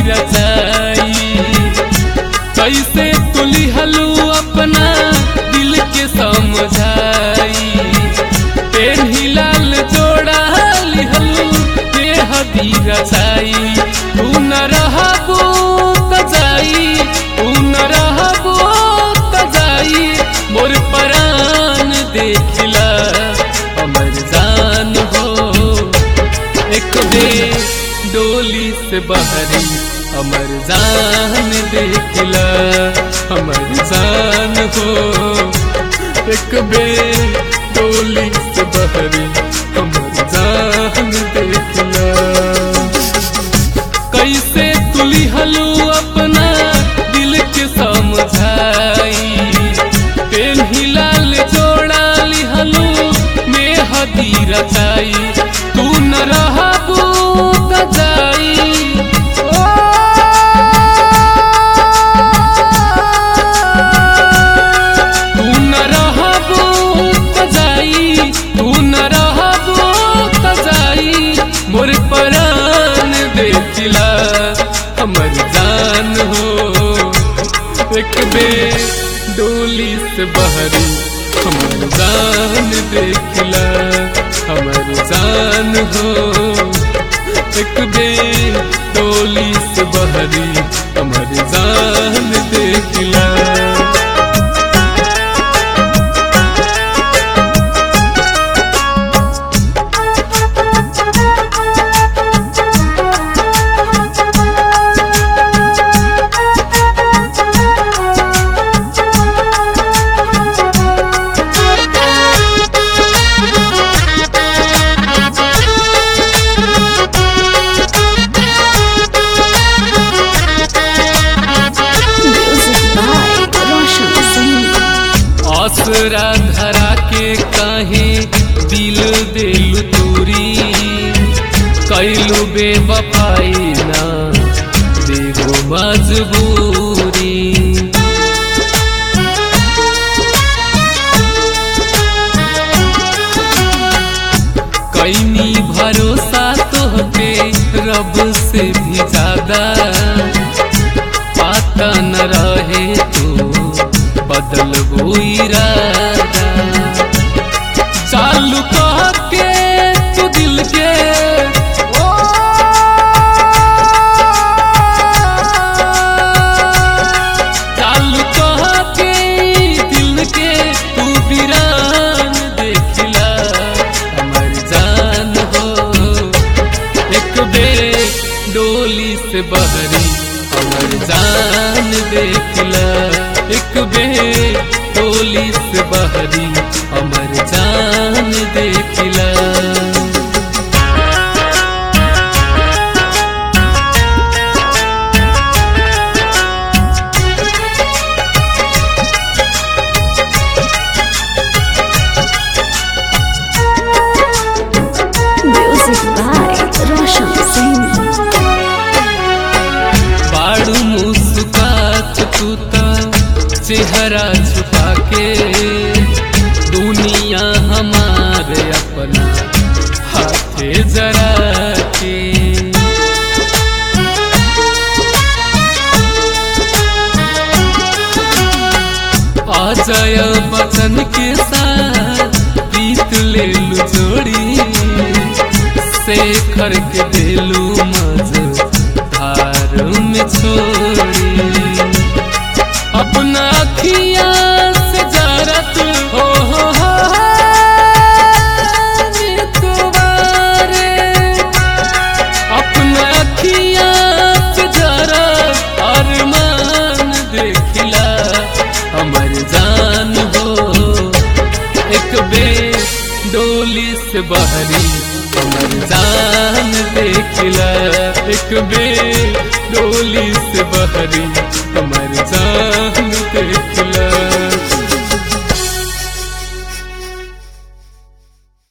रचाई। कैसे तुली हलू अपना दिल के समझाई, पेन्ही लाल जोड़ा लिहलू बेहदी रचाई। तू न रहबो त जाई, तू न रहबो त जाई, मोर परान देखिला हमर जान हो। एक बेर डोली से बहरी हमर जान देखिला हमर जान हो। एक बेर डोली से बहरी हमर जान देखिला। कैसे तुली हलू अपना दिल के समझाई, पेन्ही लाल जोड़ा लिहलू मेहदी रचाई। तू न रहबो त जाई, तू न रहबो त जाई, तू न रहबो त जाई, मोर परान देखिला हमर जान हो। एक बेर डोली से बहरी हमर जान देखिला हमर जान हो। एक बेर डोली से बहरी हमर जान देखिला। आसरा धरा के काहे दिल देलू तूरी, कैलू बेवफाई ना देगो मजबूरी। कैनी भरोसा तोहपे रब से भी ज्यादा, पाता न रहे तो बदल गो इरादा। चालू कह के तू दिल के चालू कह के दिल के तू वीरान देखिला हमर जान हो। एक बेर डोली से बहरी हमर जान देखिला। एक बेर डोली से बहरी हमर जान देखिला। Music by Roshan Singh. बाड़ू मुस्कात तू ता चेहरा छुपा के, दुनिया हमारे अपना हाथे जरा के। अजय बच्चन के साथ प्रीत ले लू जोड़ी, शेखर के देलू मझधार में छोड़ी। अपना अखियाँ से जरत हो तुम्हारे, अपना अखियाँ से जरत अरमान देखिला हमर जान हो। एक बेर डोली से बहरी हमर जान देखिला। एक बेर डोली से बहरी हमर जान देखिला।